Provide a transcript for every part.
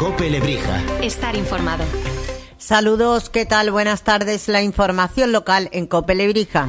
COPE Lebrija. Estar informado. Saludos, ¿qué tal? Buenas tardes. La información local en COPE Lebrija.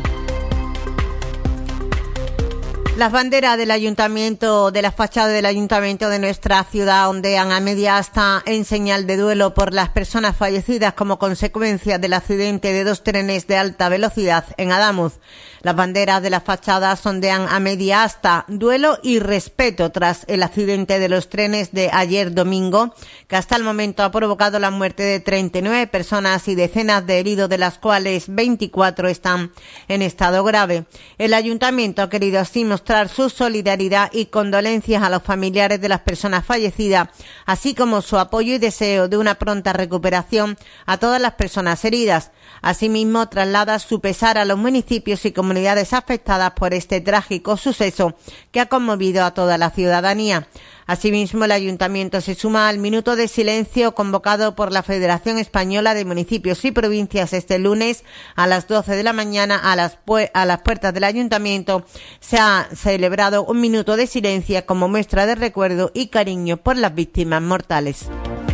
Las banderas del ayuntamiento, de la fachada del ayuntamiento de nuestra ciudad ondean a media asta en señal de duelo por las personas fallecidas como consecuencia del accidente de 2 trenes de alta velocidad en Adamuz. Las banderas de las fachadas ondean a media asta, duelo y respeto tras el accidente de los trenes de ayer domingo, que hasta el momento ha provocado la muerte de 39 personas y decenas de heridos, de las cuales 24 están en estado grave. El ayuntamiento ha querido así mostrar su solidaridad y condolencias a los familiares de las personas fallecidas, así como su apoyo y deseo de una pronta recuperación a todas las personas heridas. Asimismo, traslada su pesar a los municipios y comunidades afectadas por este trágico suceso que ha conmovido a toda la ciudadanía. Asimismo, el ayuntamiento se suma al minuto de silencio convocado por la Federación Española de Municipios y Provincias este lunes a las 12 de la mañana a las puertas del ayuntamiento. Se ha celebrado un minuto de silencio como muestra de recuerdo y cariño por las víctimas mortales.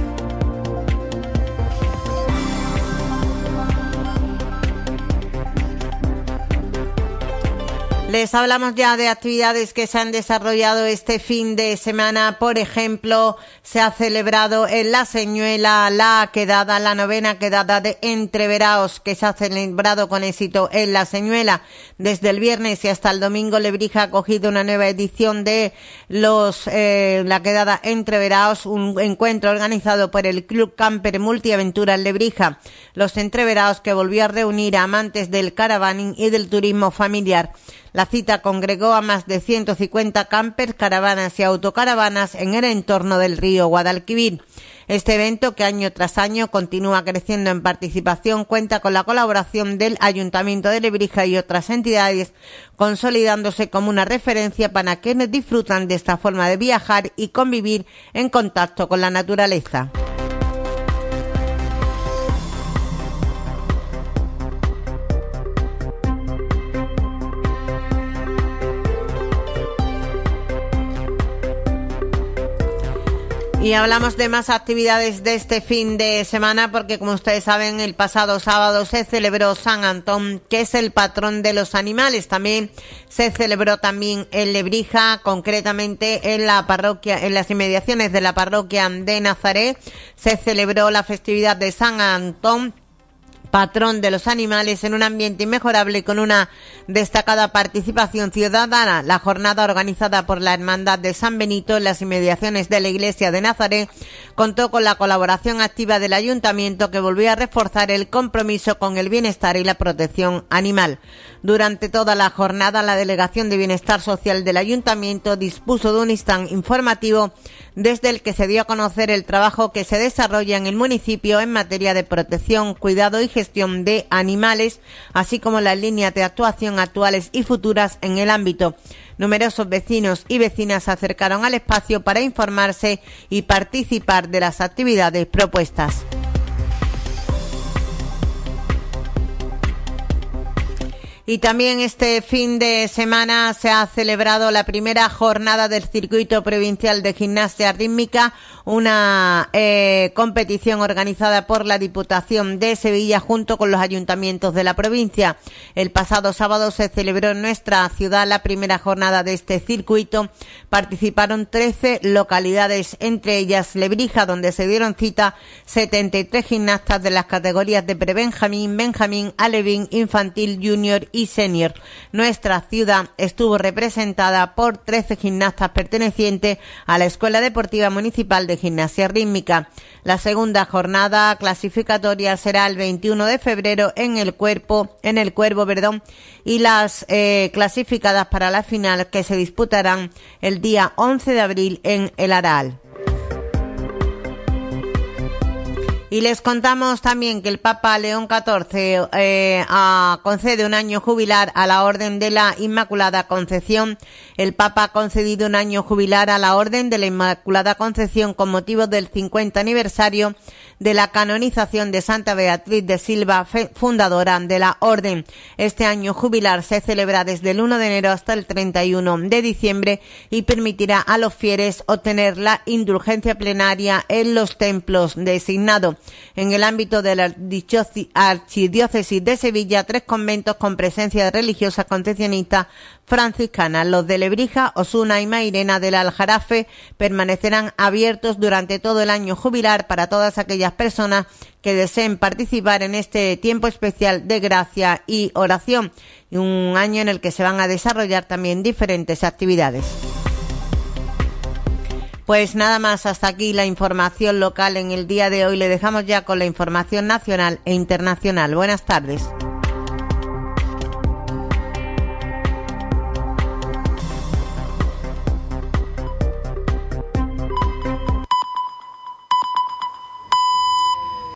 Les hablamos ya de actividades que se han desarrollado este fin de semana. Por ejemplo, se ha celebrado en La Señuela la quedada, la 9ª quedada de Entreveraos, que se ha celebrado con éxito en La Señuela. Desde el viernes y hasta el domingo, Lebrija ha acogido una nueva edición de la quedada Entreveraos, un encuentro organizado por el Club Camper Multiaventuras Lebrija. Los Entreveraos, que volvió a reunir a amantes del caravaning y del turismo familiar. La cita congregó a más de 150 campers, caravanas y autocaravanas en el entorno del río Guadalquivir. Este evento, que año tras año continúa creciendo en participación, cuenta con la colaboración del Ayuntamiento de Lebrija y otras entidades, consolidándose como una referencia para quienes disfrutan de esta forma de viajar y convivir en contacto con la naturaleza. Y hablamos de más actividades de este fin de semana porque, como ustedes saben, el pasado sábado se celebró San Antón, que es el patrón de los animales. También se celebró también en Lebrija, concretamente en la parroquia, en las inmediaciones de la parroquia de Nazaret, se celebró la festividad de San Antón, patrón de los animales, en un ambiente inmejorable y con una destacada participación ciudadana. La jornada, organizada por la Hermandad de San Benito en las inmediaciones de la Iglesia de Nazaret, contó con la colaboración activa del Ayuntamiento, que volvió a reforzar el compromiso con el bienestar y la protección animal. Durante toda la jornada, la Delegación de Bienestar Social del Ayuntamiento dispuso de un stand informativo desde el que se dio a conocer el trabajo que se desarrolla en el municipio en materia de protección, cuidado y gestión de animales, así como las líneas de actuación actuales y futuras en el ámbito. Numerosos vecinos y vecinas se acercaron al espacio para informarse y participar de las actividades propuestas. Y también este fin de semana se ha celebrado la primera jornada del Circuito Provincial de Gimnasia Rítmica, una competición organizada por la Diputación de Sevilla junto con los ayuntamientos de la provincia. El pasado sábado se celebró en nuestra ciudad la primera jornada de este circuito. Participaron 13 localidades, entre ellas Lebrija, donde se dieron cita 73 gimnastas de las categorías de prebenjamín, benjamín, alevín, infantil, junior y senior. Nuestra ciudad estuvo representada por 13 gimnastas pertenecientes a la Escuela Deportiva Municipal de Gimnasia Rítmica. La segunda jornada clasificatoria será el 21 de febrero en el Cuervo, y las clasificadas para la final, que se disputarán el día 11 de abril en El Aral. Y les contamos también que el Papa León XIV concede un año jubilar a la Orden de la Inmaculada Concepción. El Papa ha concedido un año jubilar a la Orden de la Inmaculada Concepción con motivo del 50 aniversario de la canonización de Santa Beatriz de Silva, fundadora de la Orden. Este año jubilar se celebra desde el 1 de enero hasta el 31 de diciembre y permitirá a los fieles obtener la indulgencia plenaria en los templos designados. En el ámbito de la Archidiócesis de Sevilla, 3 conventos con presencia religiosa concepcionista franciscana, los de Lebrija, Osuna y Mairena del Aljarafe, permanecerán abiertos durante todo el año jubilar para todas aquellas personas que deseen participar en este tiempo especial de gracia y oración, y un año en el que se van a desarrollar también diferentes actividades. Pues nada más, hasta aquí la información local en el día de hoy. Le dejamos ya con la información nacional e internacional. Buenas tardes.